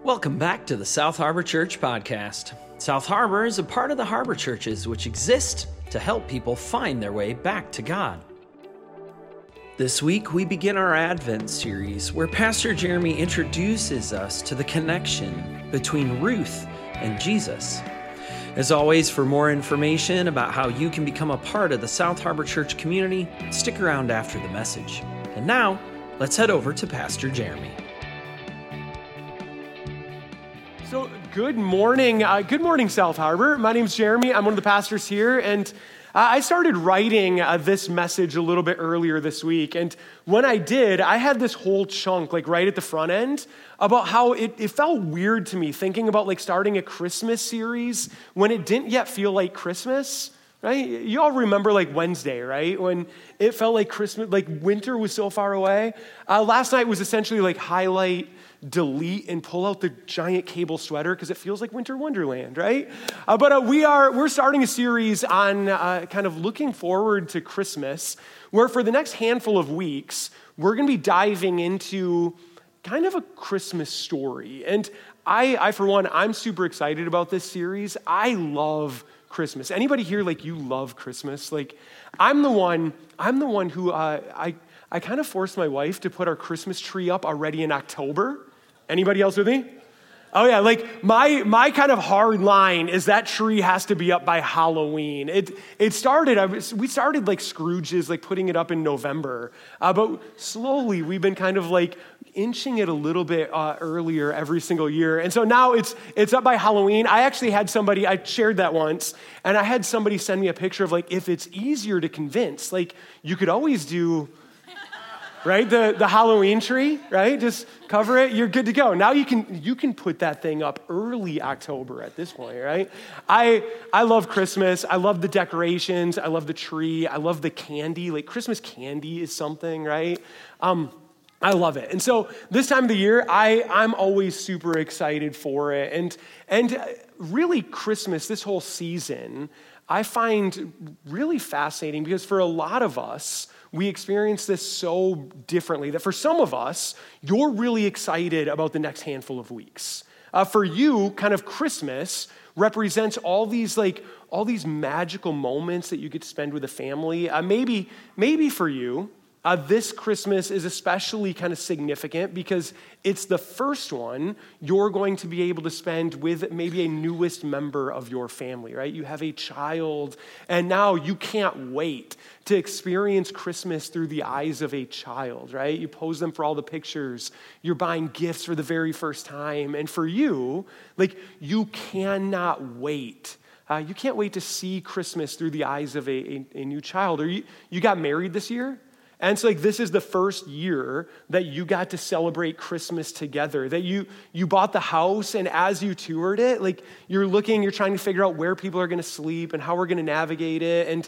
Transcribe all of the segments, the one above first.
Welcome back to the South Harbor Church podcast. South Harbor is a part of the Harbor Churches, which exist to help people find their way back to God. This week, we begin our Advent series where Pastor Jeremy introduces us to the connection between Ruth and Jesus. As always, for more information about how you can become a part of the South Harbor Church community, stick around after the message. And now, let's head over to Pastor Jeremy. So good morning, South Harbor. My name's Jeremy. I'm one of the pastors here, and I started writing this message a little bit earlier this week. And when I did, I had this whole chunk, right at the front end, about how it felt weird to me thinking about starting a Christmas series when it didn't yet feel like Christmas. Right? You all remember Wednesday, right? When it felt like Christmas, winter was so far away. Last night was essentially highlight, delete, and pull out the giant cable sweater because it feels like winter wonderland, right? But we're starting a series on kind of looking forward to Christmas, where for the next handful of weeks, we're going to be diving into kind of a Christmas story. And I for one, I'm super excited about this series. I love Christmas. Anybody here you love Christmas? I'm the one who I kind of forced my wife to put our Christmas tree up already in October. Anybody else with me? Oh yeah, my kind of hard line is that tree has to be up by Halloween. We started Scrooge's putting it up in November, but slowly we've been kind of inching it a little bit earlier every single year. And so now it's up by Halloween. I actually had somebody, I shared that once, and I had somebody send me a picture of if it's easier to convince, you could always do, right, the Halloween tree, right? Just cover it, you're good to go. Now you can put that thing up early October at this point, right? I love Christmas. I love the decorations. I love the tree. I love the candy. Christmas candy is something, right? I love it. And so this time of the year, I'm always super excited for it. And really Christmas, this whole season, I find really fascinating because for a lot of us, we experience this so differently that for some of us, you're really excited about the next handful of weeks. For you, kind of Christmas represents all these magical moments that you get to spend with a family. Maybe for you, this Christmas is especially kind of significant because it's the first one you're going to be able to spend with maybe a newest member of your family, right? You have a child, and now you can't wait to experience Christmas through the eyes of a child, right? You pose them for all the pictures. You're buying gifts for the very first time. And for you, you cannot wait. You can't wait to see Christmas through the eyes of a new child. Or you got married this year? And so this is the first year that you got to celebrate Christmas together, that you bought the house, and as you toured it, you're trying to figure out where people are going to sleep and how we're going to navigate it. And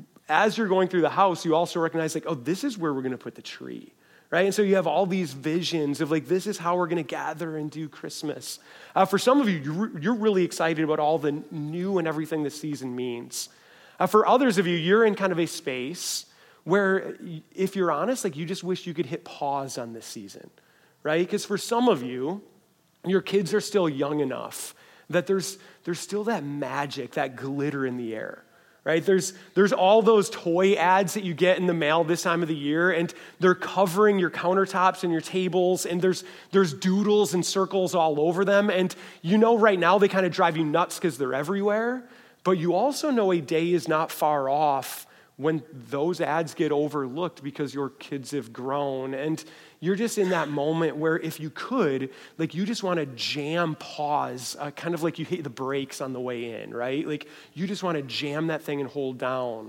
as you're going through the house, you also recognize this is where we're going to put the tree, right? And so you have all these visions of this is how we're going to gather and do Christmas. For some of you, you're really excited about all the new and everything this season means. For others of you, you're in kind of a space where, if you're honest, you just wish you could hit pause on this season, right? Because for some of you, your kids are still young enough that there's still that magic, that glitter in the air, right? There's all those toy ads that you get in the mail this time of the year, and they're covering your countertops and your tables, and there's doodles and circles all over them, and right now they kind of drive you nuts because they're everywhere, but you also know a day is not far off when those ads get overlooked because your kids have grown, and you're just in that moment where if you could, you just want to jam pause, kind of you hit the brakes on the way in, right? You just want to jam that thing and hold down.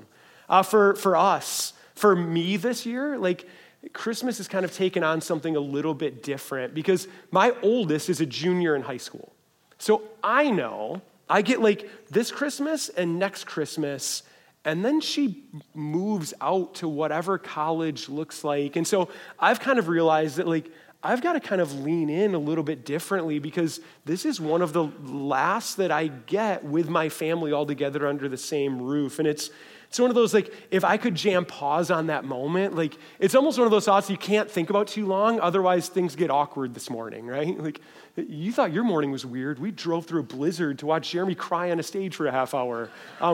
For us, for me this year, Christmas has kind of taken on something a little bit different because my oldest is a junior in high school. So I know I get this Christmas and next Christmas And then she moves out to whatever college looks like. And so I've kind of realized that like, I've got to kind of lean in a little bit differently because this is one of the last that I get with my family all together under the same roof. And it's one of those, like, if I could jam pause on that moment, like, it's almost one of those thoughts you can't think about too long, otherwise things get awkward this morning, right? Like, you thought your morning was weird. We drove through a blizzard to watch Jeremy cry on a stage for a half hour.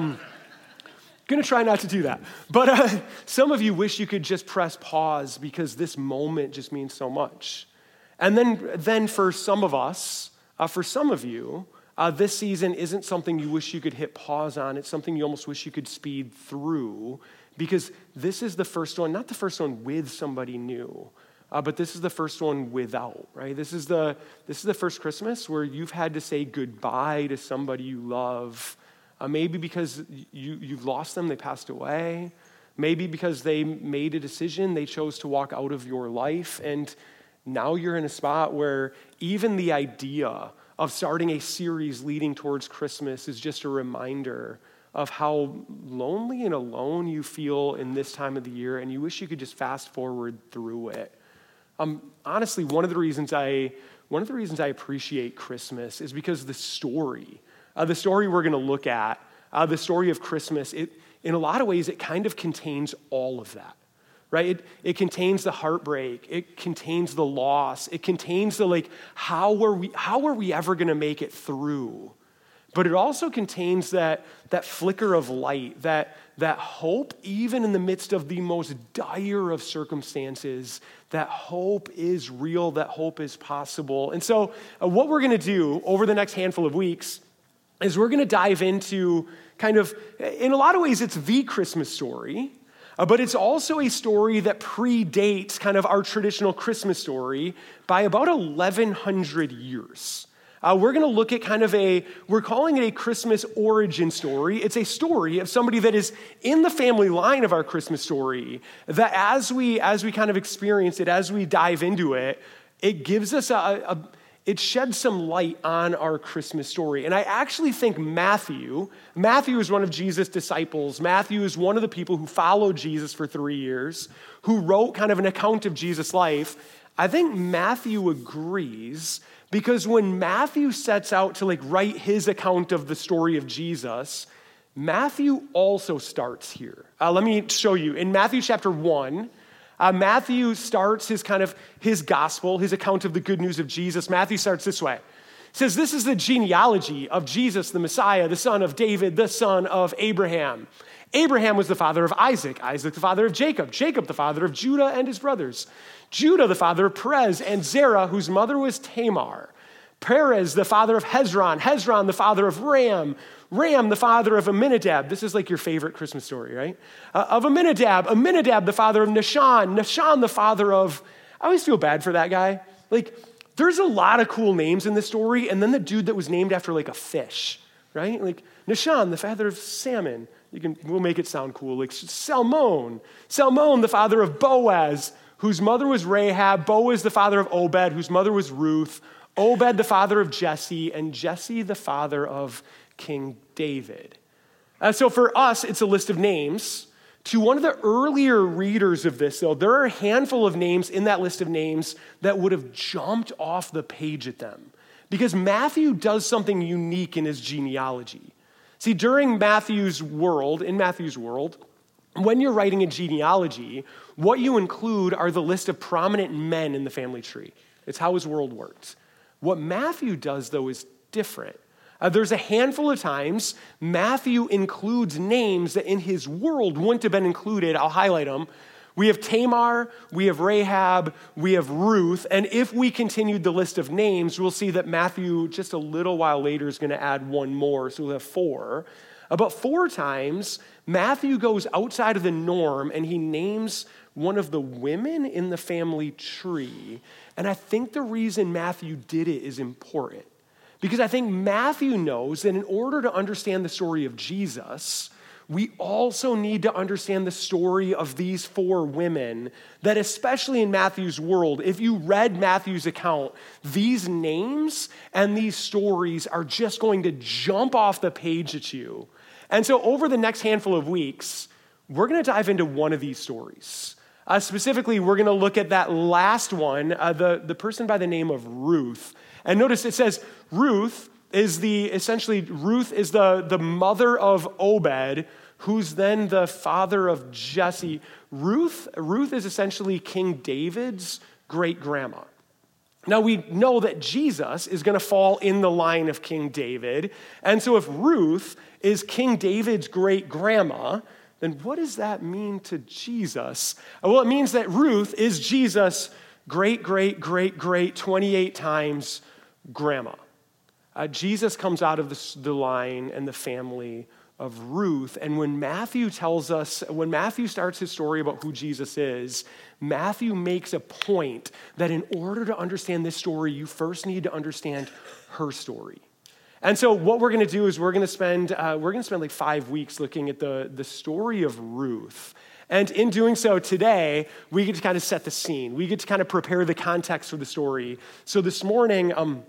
Gonna try not to do that. But some of you wish you could just press pause because this moment just means so much. And then for some of us, for some of you, this season isn't something you wish you could hit pause on. It's something you almost wish you could speed through because this is the first one, not the first one with somebody new, but this is the first one without, right? This is the first Christmas where you've had to say goodbye to somebody you love. Maybe because you've lost them, they passed away. Maybe because they made a decision, they chose to walk out of your life. And now you're in a spot where even the idea of starting a series leading towards Christmas is just a reminder of how lonely and alone you feel in this time of the year, and you wish you could just fast forward through it. Honestly, one of the reasons I appreciate Christmas is because the story we're going to look at, the story of Christmas, in a lot of ways, it kind of contains all of that, right? It contains the heartbreak. It contains the loss. It contains the, like, how are we ever going to make it through? But it also contains that flicker of light, that hope, even in the midst of the most dire of circumstances, that hope is real, that hope is possible. And so what we're going to do over the next handful of weeks is we're going to dive into kind of, in a lot of ways, it's the Christmas story, but it's also a story that predates kind of our traditional Christmas story by about 1,100 years. We're going to look at kind of we're calling it a Christmas origin story. It's a story of somebody that is in the family line of our Christmas story, that as we kind of experience it, as we dive into it, it gives us it sheds some light on our Christmas story. And I actually think Matthew is one of Jesus' disciples. Matthew is one of the people who followed Jesus for 3 years, who wrote kind of an account of Jesus' life. I think Matthew agrees because when Matthew sets out to write his account of the story of Jesus, Matthew also starts here. Let me show you. In Matthew chapter 1, Matthew starts his gospel, his account of the good news of Jesus. Matthew starts this way. It says, this is the genealogy of Jesus, the Messiah, the son of David, the son of Abraham. Abraham was the father of Isaac, Isaac the father of Jacob, Jacob the father of Judah and his brothers, Judah the father of Perez and Zerah, whose mother was Tamar, Perez the father of Hezron, Hezron the father of Ram, Ram the father of Amminadab. This is like your favorite Christmas story, right? Of Amminadab, Amminadab the father of Nahshon, Nahshon the father of, I always feel bad for that guy. There's a lot of cool names in this story, and then the dude that was named after a fish, right? Nahshon, the father of salmon. We'll make it sound cool. Salmon the father of Boaz, whose mother was Rahab. Boaz the father of Obed, whose mother was Ruth. Obed the father of Jesse, and Jesse the father of King David. So for us, it's a list of names. To one of the earlier readers of this, though, there are a handful of names in that list of names that would have jumped off the page at them because Matthew does something unique in his genealogy. See, in Matthew's world, when you're writing a genealogy, what you include are the list of prominent men in the family tree. It's how his world works. What Matthew does, though, is different. There's a handful of times Matthew includes names that in his world wouldn't have been included. I'll highlight them. We have Tamar, we have Rahab, we have Ruth, and if we continued the list of names, we'll see that Matthew, just a little while later, is going to add one more, so we'll have 4. About 4 times, Matthew goes outside of the norm, and he names one of the women in the family tree, and I think the reason Matthew did it is important. Because I think Matthew knows that in order to understand the story of Jesus, we also need to understand the story of these 4 women that, especially in Matthew's world, if you read Matthew's account, these names and these stories are just going to jump off the page at you. And so over the next handful of weeks, we're going to dive into one of these stories. Specifically, we're going to look at that last one, the person by the name of Ruth. And notice it says Ruth is the mother of Obed, who's then the father of Jesse. Ruth is essentially King David's great-grandma. Now, we know that Jesus is going to fall in the line of King David. And so if Ruth is King David's great-grandma, then what does that mean to Jesus? Well, it means that Ruth is Jesus' great, 28 times grandma. Jesus comes out of the line and the family of Ruth. And when Matthew starts his story about who Jesus is, Matthew makes a point that in order to understand this story, you first need to understand her story. And so what we're going to do is we're going to spend like 5 weeks looking at the story of Ruth. And in doing so today, we get to kind of set the scene. We get to kind of prepare the context for the story. So this morning,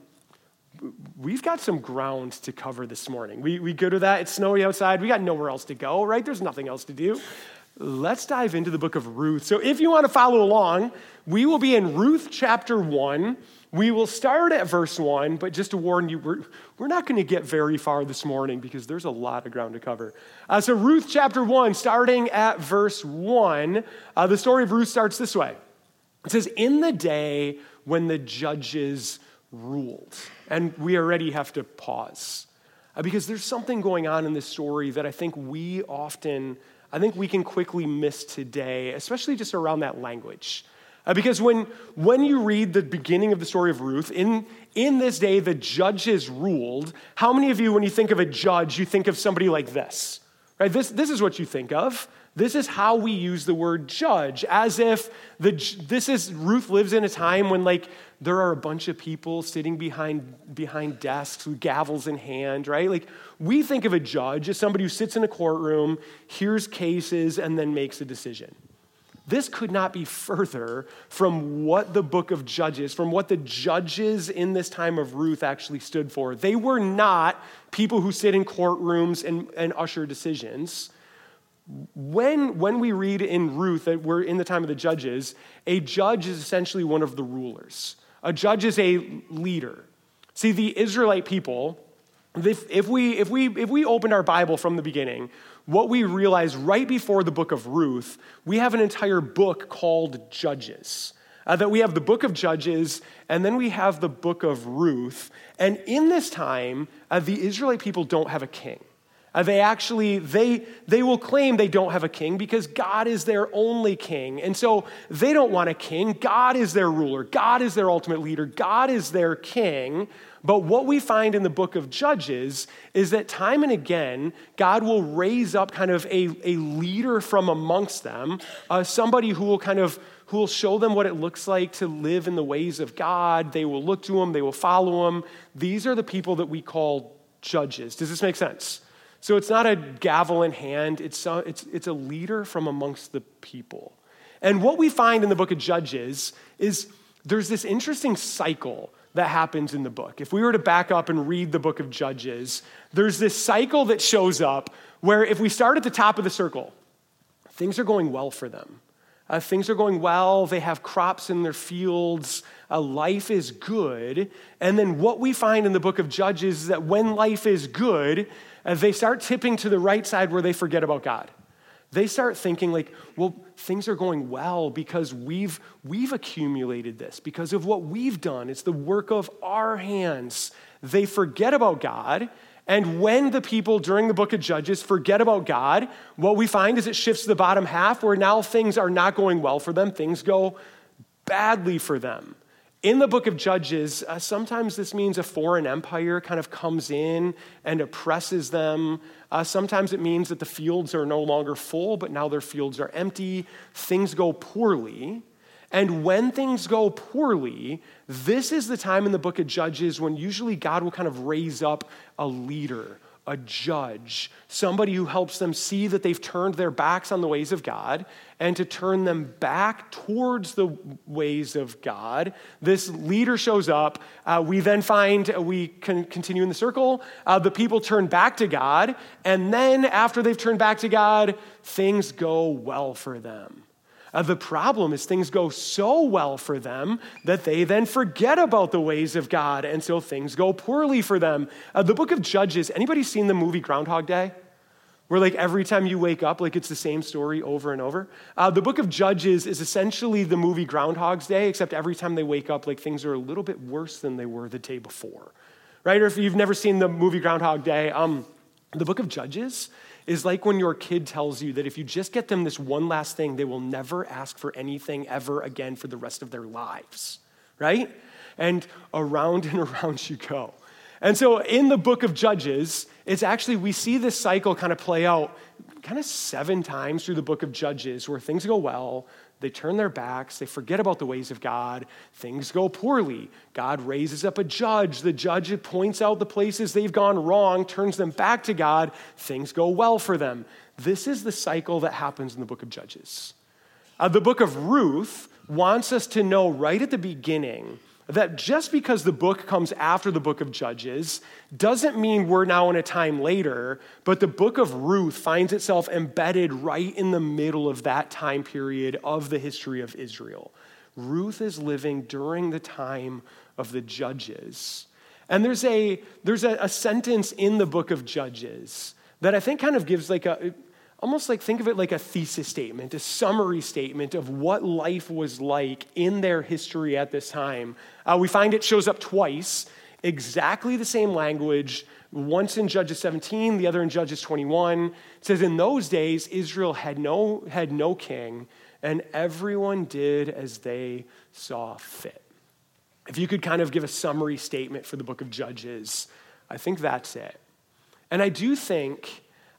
we've got some ground to cover this morning. We go to that. It's snowy outside. We got nowhere else to go, right? There's nothing else to do. Let's dive into the book of Ruth. So if you want to follow along, we will be in Ruth chapter 1. We will start at verse 1, but just to warn you, we're not going to get very far this morning because there's a lot of ground to cover. So Ruth chapter 1, starting at verse 1, the story of Ruth starts this way. It says, "In the day when the judges ruled." And we already have to pause because there's something going on in this story that I think we can quickly miss today, especially just around that language. Because when you read the beginning of the story of Ruth, in this day the judges ruled. How many of you, when you think of a judge, you think of somebody like this? Right? This is what you think of. This is how we use the word judge, as if Ruth lives in a time when there are a bunch of people sitting behind desks with gavels in hand, right? Like we think of a judge as somebody who sits in a courtroom, hears cases, and then makes a decision. This could not be further from what the book of Judges, from what the judges in this time of Ruth actually stood for. They were not people who sit in courtrooms and usher decisions. When we read in Ruth that we're in the time of the judges, a judge is essentially one of the rulers. A judge is a leader. See, the Israelite people, if we opened our Bible from the beginning, what we realize right before the book of Ruth, we have an entire book called Judges. That we have the book of Judges, and then we have the book of Ruth. And in this time, the Israelite people don't have a king. They will claim they don't have a king because God is their only king. And so they don't want a king. God is their ruler. God is their ultimate leader. God is their king. But what we find in the book of Judges is that time and again, God will raise up kind of a leader from amongst them, somebody who will show them what it looks like to live in the ways of God. They will look to him. They will follow him. These are the people that we call judges. Does this make sense? So it's not a gavel in hand. It's a leader from amongst the people. And what we find in the book of Judges is there's this interesting cycle that happens in the book. If we were to back up and read the book of Judges, there's this cycle that shows up where if we start at the top of the circle, things are going well for them. Things are going well. They have crops in their fields. Life is good. And then what we find in the book of Judges is that when life is good, they start tipping to the right side where they forget about God. They start thinking things are going well because we've accumulated this, because of what we've done. It's the work of our hands. They forget about God. And when the people during the book of Judges forget about God, what we find is it shifts to the bottom half where now things are not going well for them. Things go badly for them. In the book of Judges, sometimes this means a foreign empire kind of comes in and oppresses them. Sometimes it means that the fields are no longer full, but now their fields are empty. Things go poorly. And when things go poorly, this is the time in the book of Judges when usually God will kind of raise up a leader, a judge, somebody who helps them see that they've turned their backs on the ways of God and to turn them back towards the ways of God. This leader shows up. We then we can continue in the circle. The people turn back to God. And then after they've turned back to God, things go well for them. The problem is things go so well for them that they then forget about the ways of God, and so things go poorly for them. The book of Judges, anybody seen the movie Groundhog Day? Where like every time you wake up, like it's the same story over and over. The book of Judges is essentially the movie Groundhog's Day, except every time they wake up, like things are a little bit worse than they were the day before, right? Or if you've never seen the movie Groundhog Day, the book of Judges is like when your kid tells you that if you just get them this one last thing, they will never ask for anything ever again for the rest of their lives, right? And around you go. And so in the book of Judges, it's actually, we see this cycle kind of play out kind of 7 times through the book of Judges where things go well, they turn their backs, they forget about the ways of God, things go poorly. God raises up a judge, the judge points out the places they've gone wrong, turns them back to God, things go well for them. This is the cycle that happens in the book of Judges. The book of Ruth wants us to know right at the beginning that just because the book comes after the book of Judges doesn't mean we're now in a time later, but the book of Ruth finds itself embedded right in the middle of that time period of the history of Israel. Ruth is living during the time of the Judges. And there's a sentence in the book of Judges that I think kind of gives almost like think of it like a thesis statement, a summary statement of what life was like in their history at this time. We find it shows up twice, exactly the same language, once in Judges 17, the other in Judges 21. It says, in those days, Israel had no king, and everyone did as they saw fit. If you could kind of give a summary statement for the book of Judges, I think that's it. And I do think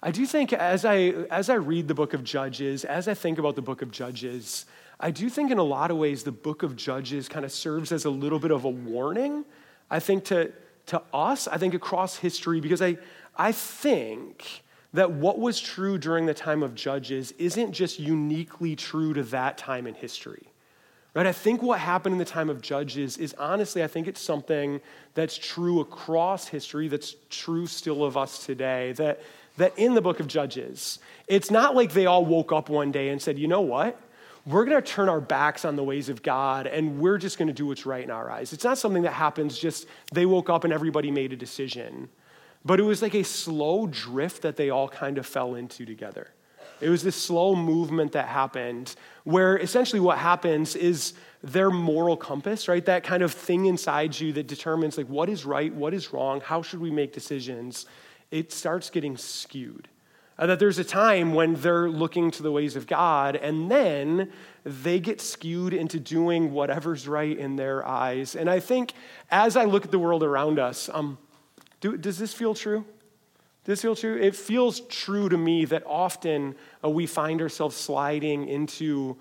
as I read the book of Judges, as I think about the book of Judges, I do think in a lot of ways the book of Judges kind of serves as a little bit of a warning, I think to us, I think across history, because I think that what was true during the time of Judges isn't just uniquely true to that time in history. Right? I think what happened in the time of Judges is honestly, I think it's something that's true across history, that's true still of us today, that in the book of Judges, it's not like they all woke up one day and said, you know what? We're going to turn our backs on the ways of God and we're just going to do what's right in our eyes. It's not something that happens just they woke up and everybody made a decision. But it was like a slow drift that they all kind of fell into together. It was this slow movement that happened where essentially what happens is their moral compass, right? That kind of thing inside you that determines like what is right, what is wrong, how should we make decisions, it starts getting skewed. That there's a time when they're looking to the ways of God and then they get skewed into doing whatever's right in their eyes. And I think as I look at the world around us, does this feel true? Does this feel true? It feels true to me that often we find ourselves sliding into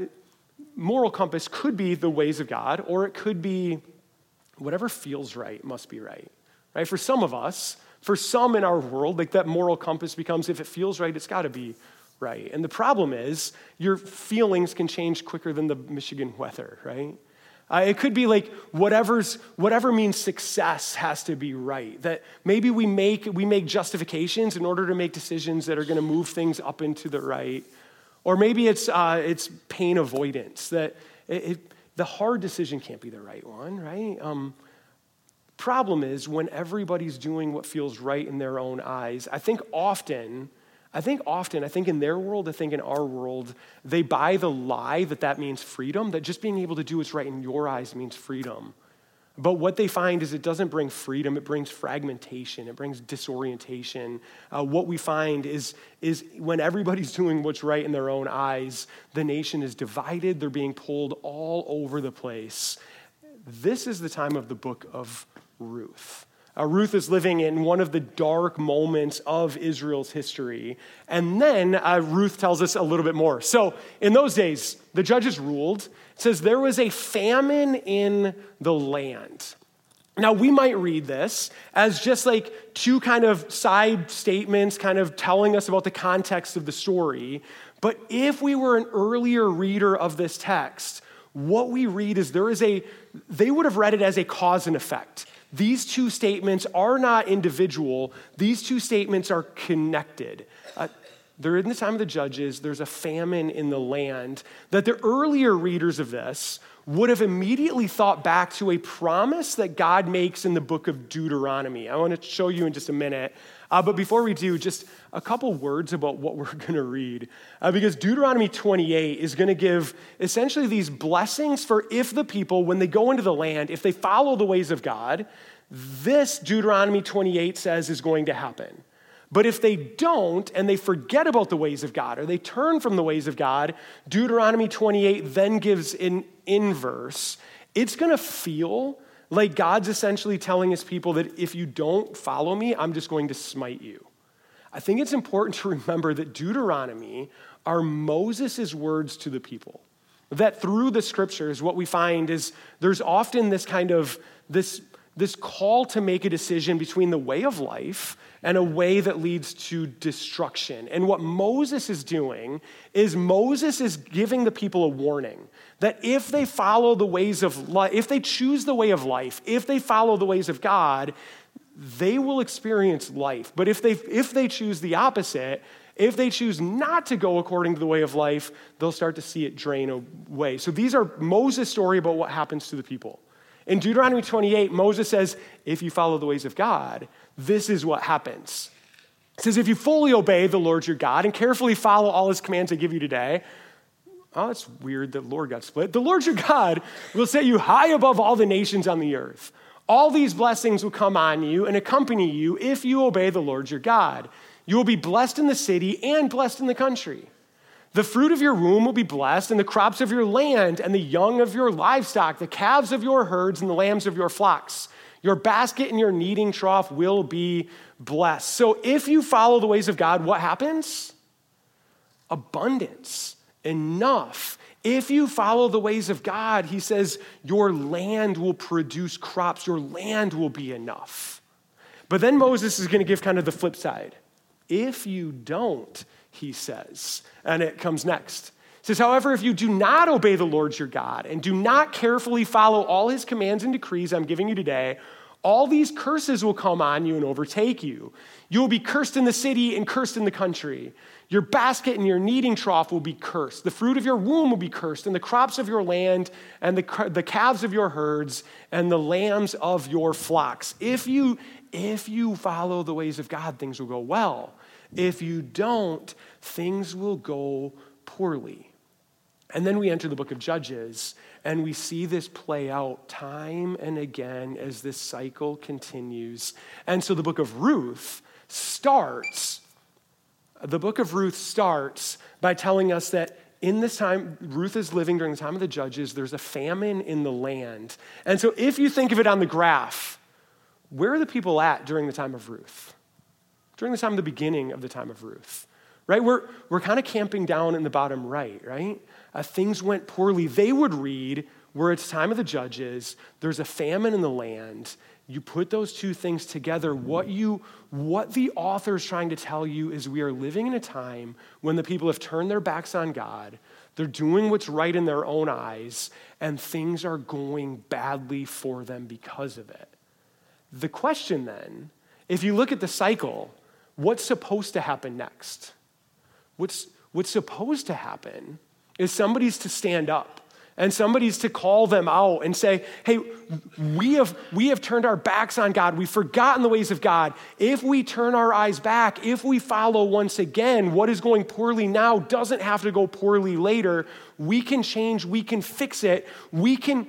moral compass could be the ways of God, or it could be whatever feels right must be right. Right? For some of us, for some in our world, like that moral compass becomes if it feels right, it's got to be right. And the problem is your feelings can change quicker than the Michigan weather, right? It could be like whatever means success has to be right. That maybe we make justifications in order to make decisions that are going to move things up into the right. Or maybe it's pain avoidance, that the hard decision can't be the right one, right? Problem is when everybody's doing what feels right in their own eyes, I think in their world, I think in our world, they buy the lie that means freedom, that just being able to do what's right in your eyes means freedom. But what they find is it doesn't bring freedom, it brings fragmentation, it brings disorientation. What we find is when everybody's doing what's right in their own eyes, the nation is divided, they're being pulled all over the place. This is the time of the book of Ruth. Ruth is living in one of the dark moments of Israel's history. And then Ruth tells us a little bit more. So in those days, the judges ruled. It says there was a famine in the land. Now, we might read this as just like two kind of side statements kind of telling us about the context of the story. But if we were an earlier reader of this text, what we read is they would have read it as a cause and effect. These two statements are not individual. These two statements are connected. They're in the time of the Judges. There's a famine in the land that the earlier readers of this would have immediately thought back to a promise that God makes in the book of Deuteronomy. I want to show you in just a minute. But before we do, just a couple words about what we're going to read. Because Deuteronomy 28 is going to give essentially these blessings for if the people, when they go into the land, if they follow the ways of God, this Deuteronomy 28 says is going to happen. But if they don't and they forget about the ways of God or they turn from the ways of God, Deuteronomy 28 then gives an inverse. It's going to feel like God's essentially telling his people that if you don't follow me, I'm just going to smite you. I think it's important to remember that Deuteronomy are Moses' words to the people. That through the scriptures, what we find is there's often this kind of, this call to make a decision between the way of life and a way that leads to destruction. And what Moses is doing is Moses is giving the people a warning that if they follow the ways of life, if they choose the way of life, if they follow the ways of God, they will experience life. But if they choose the opposite, if they choose not to go according to the way of life, they'll start to see it drain away. So these are Moses' story about what happens to the people. In Deuteronomy 28, Moses says, if you follow the ways of God, this is what happens. It says, if you fully obey the Lord your God and carefully follow all his commands I give you today, oh, it's weird that Lord got split. The Lord your God will set you high above all the nations on the earth. All these blessings will come on you and accompany you if you obey the Lord your God. You will be blessed in the city and blessed in the country. The fruit of your womb will be blessed, and the crops of your land, and the young of your livestock, the calves of your herds, and the lambs of your flocks. Your basket and your kneading trough will be blessed. So if you follow the ways of God, what happens? Abundance, enough. If you follow the ways of God, he says, your land will produce crops. Your land will be enough. But then Moses is going to give kind of the flip side. If you don't, he says, and it comes next. It says, however, if you do not obey the Lord your God and do not carefully follow all his commands and decrees I'm giving you today, all these curses will come on you and overtake you. You will be cursed in the city and cursed in the country. Your basket and your kneading trough will be cursed. The fruit of your womb will be cursed, and the crops of your land, and the calves of your herds, and the lambs of your flocks. If you follow the ways of God, things will go well. If you don't, things will go poorly. And then we enter the book of Judges, and we see this play out time and again as this cycle continues. And so the book of Ruth starts by telling us that in this time, Ruth is living during the time of the Judges. There's a famine in the land. And so if you think of it on the graph, where are the people at during the time of Ruth? During the time of the beginning of the time of Ruth, right? We're kind of camping down in the bottom right, right? Things went poorly. They would read where it's time of the Judges, there's a famine in the land. You put those two things together. What the author is trying to tell you is we are living in a time when the people have turned their backs on God. They're doing what's right in their own eyes, and things are going badly for them because of it. The question then, if you look at the cycle, what's supposed to happen next? What's supposed to happen is somebody's to stand up and somebody's to call them out and say, hey, we have turned our backs on God. We've forgotten the ways of God. If we turn our eyes back, if we follow once again, what is going poorly now doesn't have to go poorly later. We can change. We can fix it. We can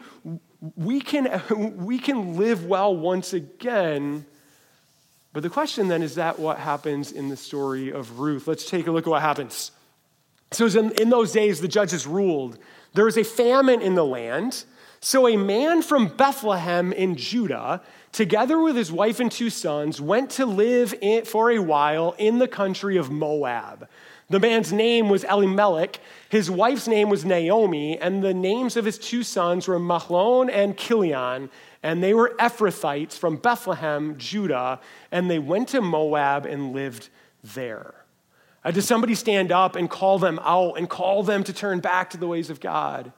live well once again. But the question then, is that what happens in the story of Ruth? Let's take a look at what happens. So in those days, the judges ruled. There was a famine in the land. So a man from Bethlehem in Judah, together with his wife and 2 sons, went to live for a while in the country of Moab. The man's name was Elimelech, his wife's name was Naomi, and the names of his two sons were Mahlon and Chilion, and they were Ephrathites from Bethlehem, Judah, and they went to Moab and lived there. Does somebody stand up and call them out and call them to turn back to the ways of God?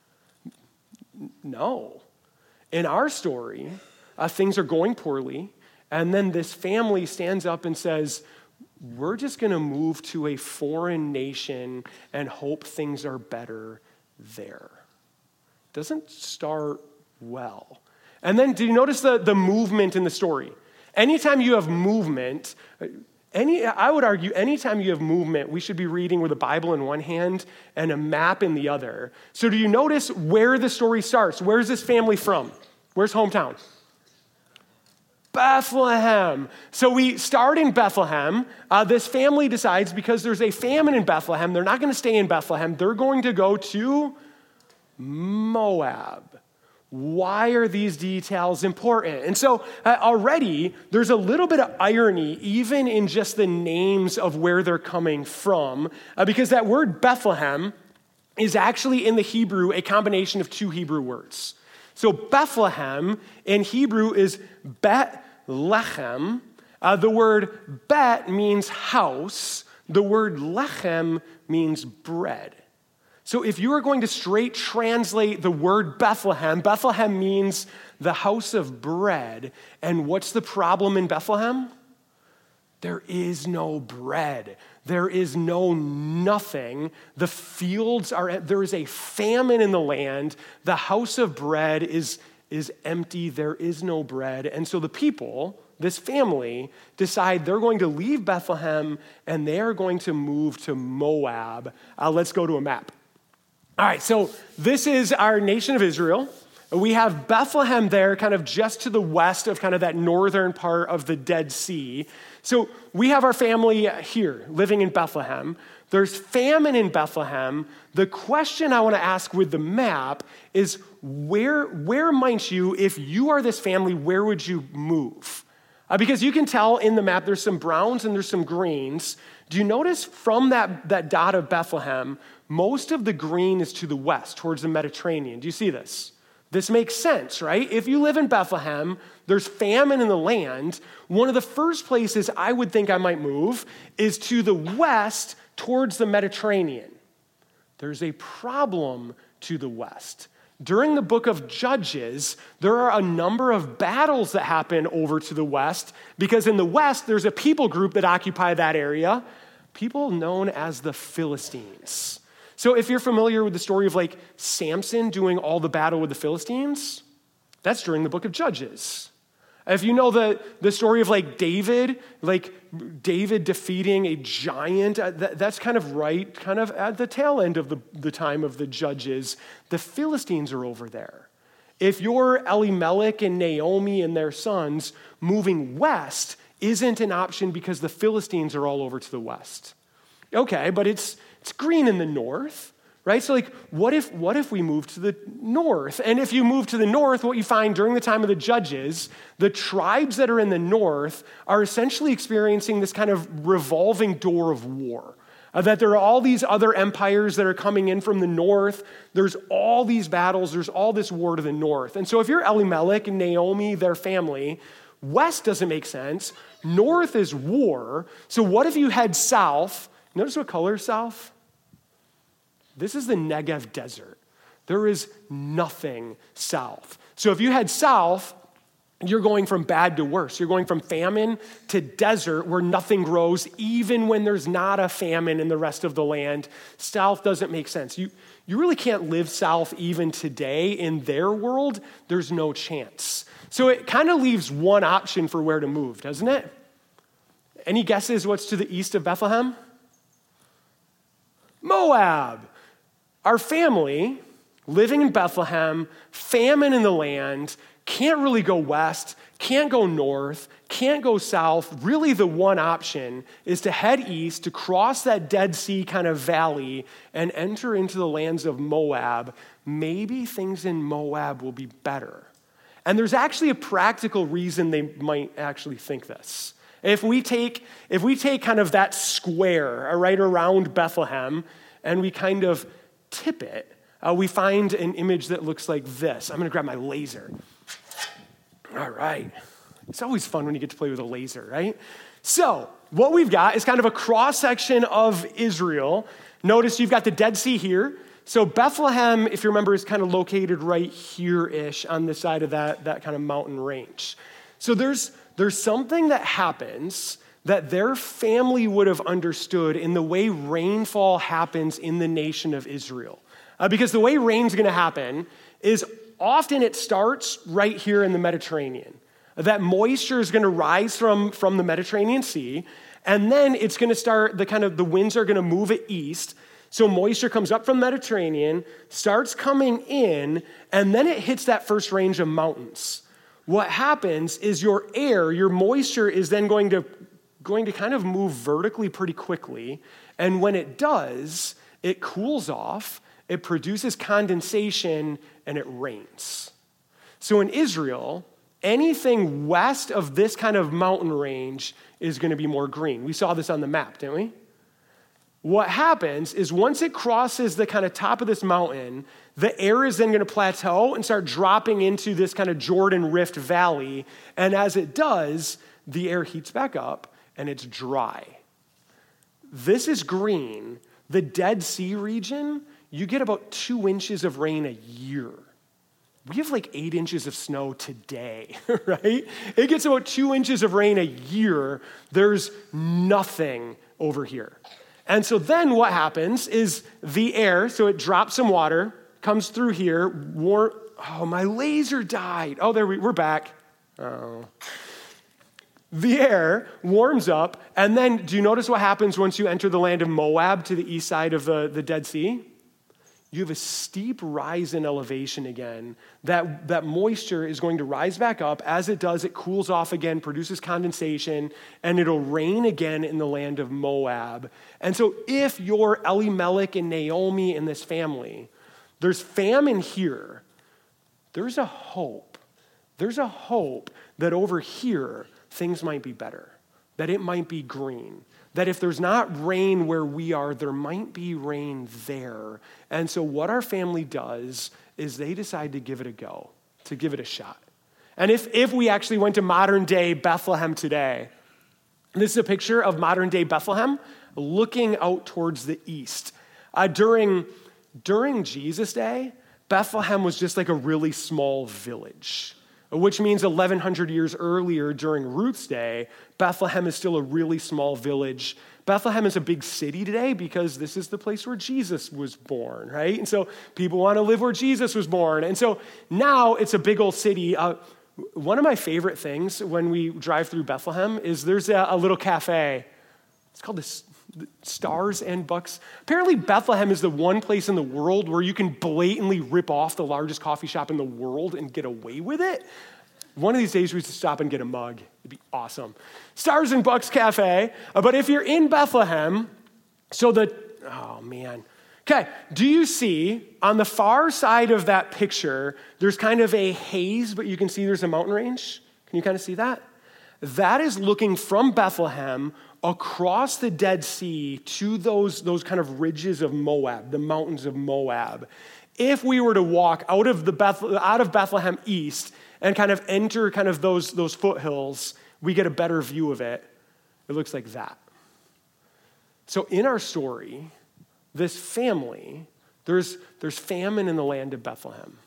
No. In our story, things are going poorly, and then this family stands up and says, we're just going to move to a foreign nation and hope things are better there. Doesn't start well. And then, do you notice the movement in the story? Anytime you have movement, I would argue anytime you have movement, we should be reading with a Bible in one hand and a map in the other. So do you notice where the story starts? Where's this family from? Where's hometown? Bethlehem. So we start in Bethlehem. This family decides because there's a famine in Bethlehem, they're not going to stay in Bethlehem. They're going to go to Moab. Why are these details important? And so already there's a little bit of irony even in just the names of where they're coming from, because that word Bethlehem is actually in the Hebrew a combination of two Hebrew words. So Bethlehem in Hebrew is Bet Lechem. The word bet means house. The word lechem means bread. So if you are going to straight translate the word Bethlehem, Bethlehem means the house of bread. And what's the problem in Bethlehem? There is no bread. There is nothing. The fields there is a famine in the land. The house of bread is empty. There is no bread. And so the people, this family, decide they're going to leave Bethlehem and they are going to move to Moab. Let's go to a map. All right, so this is our nation of Israel. We have Bethlehem there kind of just to the west of kind of that northern part of the Dead Sea. So we have our family here living in Bethlehem. There's famine in Bethlehem. The question I want to ask with the map is where might you, if you are this family, where would you move? Because you can tell in the map there's some browns and there's some greens. Do you notice from that dot of Bethlehem, most of the green is to the west, towards the Mediterranean. Do you see this? This makes sense, right? If you live in Bethlehem, there's famine in the land. One of the first places I would think I might move is to the west, towards the Mediterranean. There's a problem to the west. During the book of Judges, there are a number of battles that happen over to the west, because in the west, there's a people group that occupy that area, people known as the Philistines. So if you're familiar with the story of like Samson doing all the battle with the Philistines, that's during the book of Judges. If you know the story of like David defeating a giant, that's kind of at the tail end of the time of the Judges. The Philistines are over there. If you're Elimelech and Naomi and their sons, moving west isn't an option because the Philistines are all over to the west. Okay, but it's green in the north, right? So like, what if we move to the north? And if you move to the north, what you find during the time of the Judges, the tribes that are in the north are essentially experiencing this kind of revolving door of war. That there are all these other empires that are coming in from the north. There's all these battles. There's all this war to the north. And so if you're Elimelech and Naomi, their family, west doesn't make sense. North is war. So what if you head south? Notice what color is south? This is the Negev desert. There is nothing south. So if you head south, you're going from bad to worse. You're going from famine to desert where nothing grows, even when there's not a famine in the rest of the land. South doesn't make sense. You really can't live south even today. In their world, there's no chance. So it kind of leaves one option for where to move, doesn't it? Any guesses what's to the east of Bethlehem? Moab. Our family, living in Bethlehem, famine in the land, can't really go west, can't go north, can't go south. Really the one option is to head east, to cross that Dead Sea kind of valley and enter into the lands of Moab. Maybe things in Moab will be better. And there's actually a practical reason they might actually think this. If we take kind of that square right around Bethlehem and we kind of tip it, we find an image that looks like this. I'm going to grab my laser. All right. It's always fun when you get to play with a laser, right? So what we've got is kind of a cross-section of Israel. Notice you've got the Dead Sea here. So Bethlehem, if you remember, is kind of located right here-ish on the side of that kind of mountain range. So there's something that happens that their family would have understood in the way rainfall happens in the nation of Israel. Because the way rain's going to happen is often it starts right here in the Mediterranean. That moisture is going to rise from the Mediterranean Sea, and then it's going to start, the winds are going to move it east. So moisture comes up from the Mediterranean, starts coming in, and then it hits that first range of mountains. What happens is your air, your moisture is then going to kind of move vertically pretty quickly, and when it does, it cools off, it produces condensation, and it rains. So in Israel, anything west of this kind of mountain range is going to be more green. We saw this on the map, didn't we? What happens is once it crosses the kind of top of this mountain, the air is then going to plateau and start dropping into this kind of Jordan Rift Valley. And as it does, the air heats back up and it's dry. This is green. The Dead Sea region, you get about 2 inches of rain a year. We have like 8 inches of snow today, right? It gets about 2 inches of rain a year. There's nothing over here. And so then what happens is the air, so it drops some water, comes through here, my laser died. Oh, we're back. Oh. The air warms up, and then do you notice what happens once you enter the land of Moab to the east side of the Dead Sea? You have a steep rise in elevation again. That moisture is going to rise back up. As it does, it cools off again, produces condensation, and it'll rain again in the land of Moab. And so if you're Elimelech and Naomi and this family, there's famine here, there's a hope. There's a hope that over here, things might be better, that it might be green, that if there's not rain where we are, there might be rain there. And so what our family does is they decide to give it a go, to give it a shot. And if we actually went to modern day Bethlehem today, this is a picture of modern day Bethlehem looking out towards the east. During Jesus' day, Bethlehem was just like a really small village, which means 1,100 years earlier during Ruth's day, Bethlehem is still a really small village. Bethlehem is a big city today because this is the place where Jesus was born, right? And so people want to live where Jesus was born. And so now it's a big old city. One of my favorite things when we drive through Bethlehem is there's a little cafe. It's called the Stars and Bucks. Apparently Bethlehem is the one place in the world where you can blatantly rip off the largest coffee shop in the world and get away with it. One of these days we should stop and get a mug. It'd be awesome. Stars and Bucks Cafe. But if you're in Bethlehem, oh man. Okay, do you see on the far side of that picture, there's kind of a haze, but you can see there's a mountain range? Can you kind of see that? That is looking from Bethlehem across the Dead Sea to those kind of ridges of Moab, the mountains of Moab. If we were to walk out of Bethlehem east and kind of enter kind of those foothills, we get a better view of it. It looks like that. So in our story, this family, there's famine in the land of Bethlehem.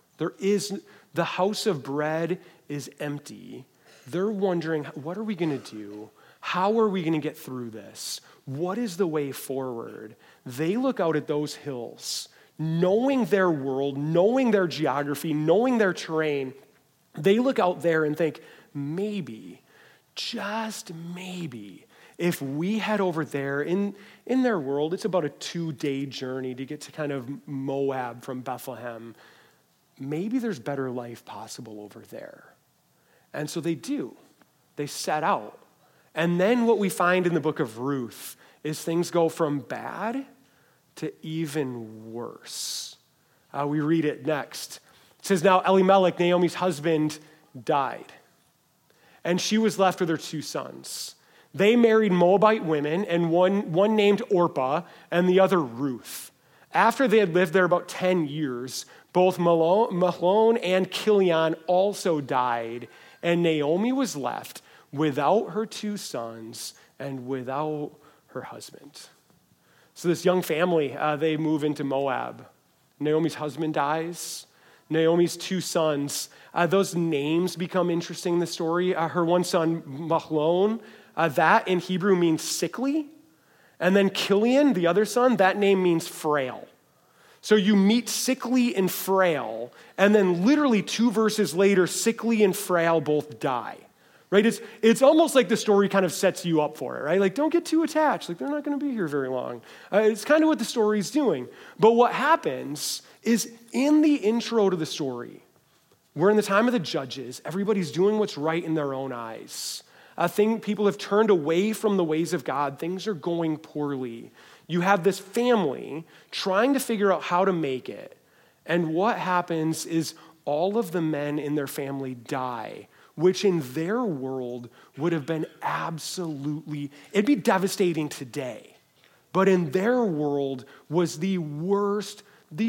The house of bread is empty. They're wondering, what are we going to do? How are we going to get through this? What is the way forward? They look out at those hills, knowing their world, knowing their geography, knowing their terrain. They look out there and think, maybe, just maybe, if we head over there, in their world, it's about a 2-day journey to get to kind of Moab from Bethlehem. Maybe there's better life possible over there. And so they do. They set out. And then what we find in the book of Ruth is things go from bad to even worse. We read it next. It says, now Elimelech, Naomi's husband, died. and she was left with her 2 sons. They married Moabite women, and one named Orpah and the other Ruth. After they had lived there about 10 years, both Mahlon and Chilion also died, and Naomi was left without her 2 sons and without her husband. So this young family, they move into Moab. Naomi's husband dies. Naomi's 2 sons, those names become interesting in the story. Her one son, Mahlon, that in Hebrew means sickly. And then Chilion, the other son, that name means frail. So you meet sickly and frail, and then literally 2 verses later, sickly and frail both die. Right? It's almost like the story kind of sets you up for it, right? Like, don't get too attached. Like, they're not going to be here very long. It's kind of what the story's doing. But what happens is in the intro to the story, we're in the time of the judges. Everybody's doing what's right in their own eyes. People have turned away from the ways of God. Things are going poorly. You have this family trying to figure out how to make it. And what happens is all of the men in their family die, which in their world would have been it'd be devastating today. But in their world was the worst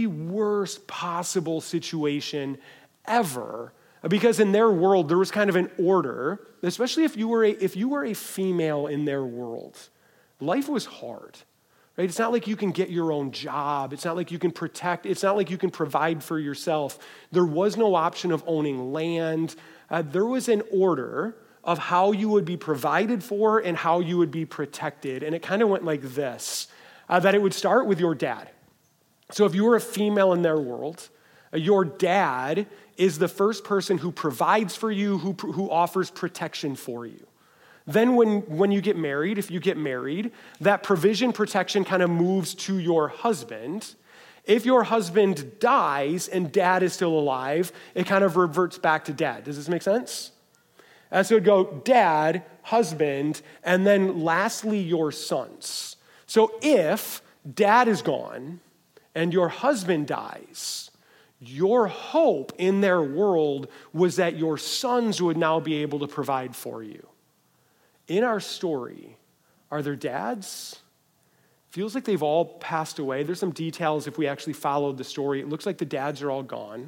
possible situation ever. Because in their world, there was kind of an order, especially if you were a female in their world. Life was hard. Right? It's not like you can get your own job. It's not like you can protect. It's not like you can provide for yourself. There was no option of owning land. There was an order of how you would be provided for and how you would be protected. And it kind of went like this, that it would start with your dad. So if you were a female in their world, your dad is the first person who provides for you, who offers protection for you. Then when you get married, if you get married, that protection kind of moves to your husband. If your husband dies and dad is still alive, it kind of reverts back to dad. Does this make sense? So it'd go dad, husband, and then lastly, your sons. So if dad is gone and your husband dies, your hope in their world was that your sons would now be able to provide for you. In our story, are there dads? Feels like they've all passed away. There's some details if we actually followed the story. It looks like the dads are all gone.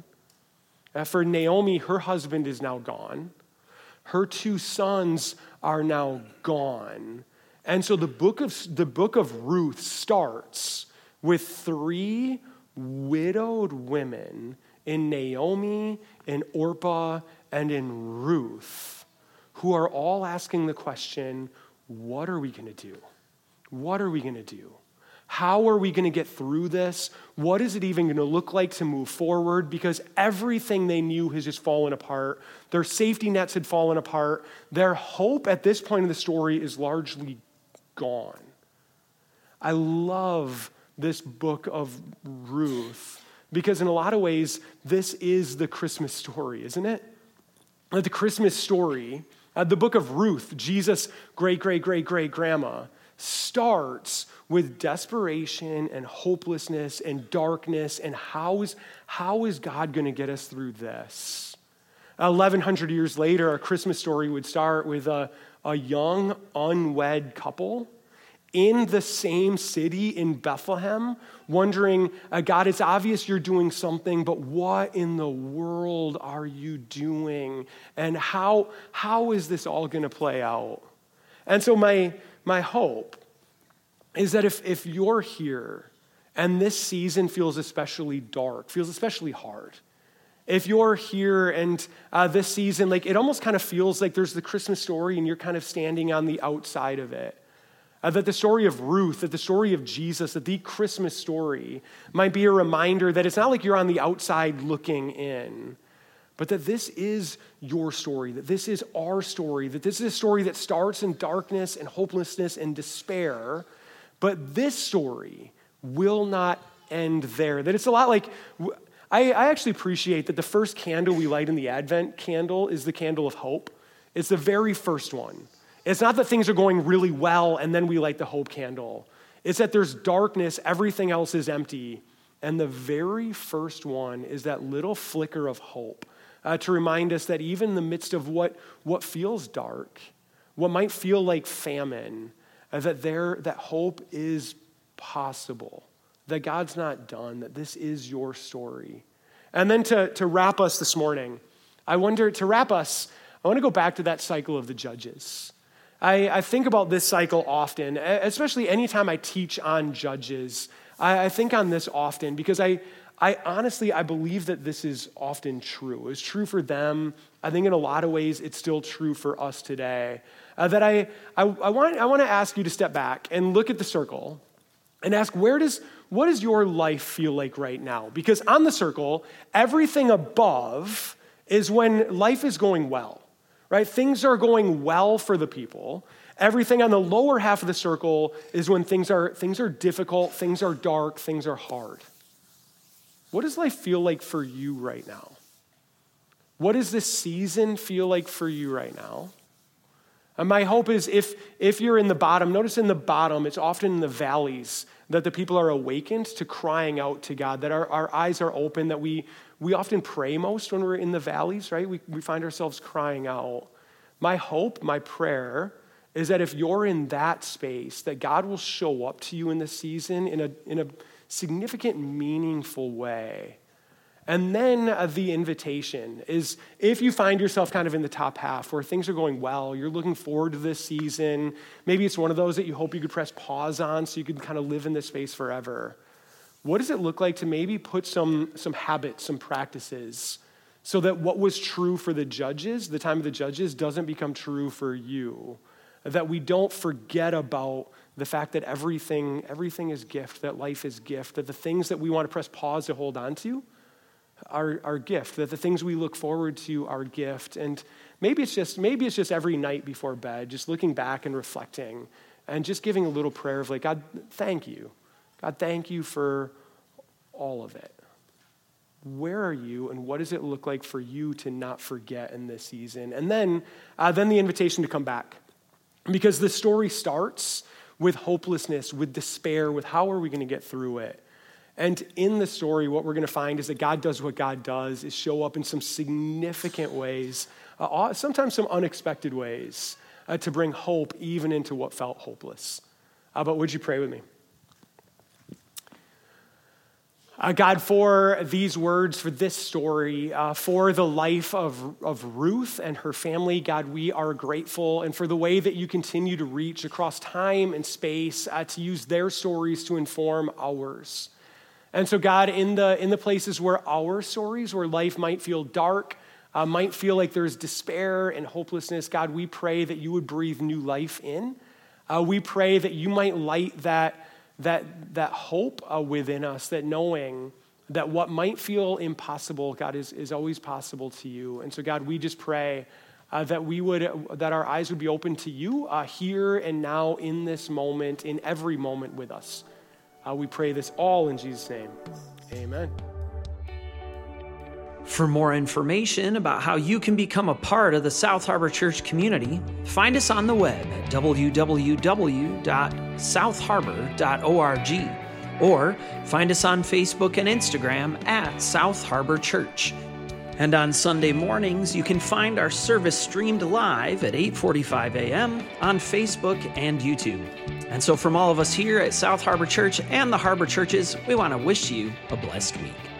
For Naomi, her husband is now gone. Her 2 sons are now gone. And so the book of Ruth starts with 3 widowed women in Naomi, in Orpah, and in Ruth, who are all asking the question, what are we going to do? What are we going to do? How are we going to get through this? What is it even going to look like to move forward? Because everything they knew has just fallen apart. Their safety nets had fallen apart. Their hope at this point in the story is largely gone. I love this book of Ruth because in a lot of ways, this is the Christmas story, isn't it? The Christmas story, the book of Ruth, Jesus' great-great-great-great-grandma, starts with desperation and hopelessness and darkness and how is God going to get us through this? 1,100 years later, our Christmas story would start with a young, unwed couple in the same city in Bethlehem, wondering, God, it's obvious you're doing something, but what in the world are you doing? And how is this all going to play out? And so my hope is that if you're here and this season feels especially dark, feels especially hard, if you're here and this season, like it almost kind of feels like there's the Christmas story and you're kind of standing on the outside of it, that the story of Ruth, that the story of Jesus, that the Christmas story might be a reminder that it's not like you're on the outside looking in, but that this is your story, that this is our story, that this is a story that starts in darkness and hopelessness and despair, but this story will not end there. That it's a lot like, I actually appreciate that the first candle we light in the Advent candle is the candle of hope. It's the very first one. It's not that things are going really well and then we light the hope candle. It's that there's darkness, everything else is empty. And the very first one is that little flicker of hope, to remind us that even in the midst of what feels dark, what might feel like famine, that hope is possible, that God's not done, that this is your story. And then to wrap us this morning, I want to go back to that cycle of the Judges. I think about this cycle often, especially anytime I teach on Judges. I think on this often because I honestly believe that this is often true. It was true for them. I think in a lot of ways it's still true for us today. That I want to ask you to step back and look at the circle and ask, what does your life feel like right now? Because on the circle, everything above is when life is going well, right? Things are going well for the people. Everything on the lower half of the circle is when things are difficult, things are dark, things are hard. What does life feel like for you right now? What does this season feel like for you right now? And my hope is if you're in the bottom, notice in the bottom, it's often in the valleys that the people are awakened to crying out to God, that our eyes are open, that we often pray most when we're in the valleys, right? We find ourselves crying out. My hope, my prayer, is that if you're in that space, that God will show up to you in this season in a significant, meaningful way. And then the invitation is if you find yourself kind of in the top half where things are going well, you're looking forward to this season, maybe it's one of those that you hope you could press pause on so you could kind of live in this space forever. What does it look like to maybe put some habits, some practices, so that what was true for the Judges, the time of the Judges, doesn't become true for you? That we don't forget about the fact that everything is gift, that life is gift, that the things that we want to press pause to hold on to are gift, that the things we look forward to are gift. And maybe it's just every night before bed, just looking back and reflecting and just giving a little prayer of like, God, thank you. God, thank you for all of it. Where are you and what does it look like for you to not forget in this season? And then the invitation to come back. Because the story starts with hopelessness, with despair, with how are we going to get through it? And in the story, what we're going to find is that God does what God does, is show up in some significant ways, sometimes some unexpected ways, to bring hope even into what felt hopeless. But would you pray with me? God, for these words, for this story, for the life of Ruth and her family, God, we are grateful, and for the way that you continue to reach across time and space to use their stories to inform ours. And so, God, in the places where our stories, where life might feel dark, might feel like there's despair and hopelessness, God, we pray that you would breathe new life in. We pray that you might light that hope within us, that knowing that what might feel impossible, God, is always possible to you. And so, God, we just pray that our eyes would be open to you here and now in this moment, in every moment with us. We pray this all in Jesus' name. Amen. For more information about how you can become a part of the South Harbor Church community, find us on the web at www.southharbor.org or find us on Facebook and Instagram at South Harbor Church. And on Sunday mornings, you can find our service streamed live at 8:45 a.m. on Facebook and YouTube. And so from all of us here at South Harbor Church and the Harbor Churches, we want to wish you a blessed week.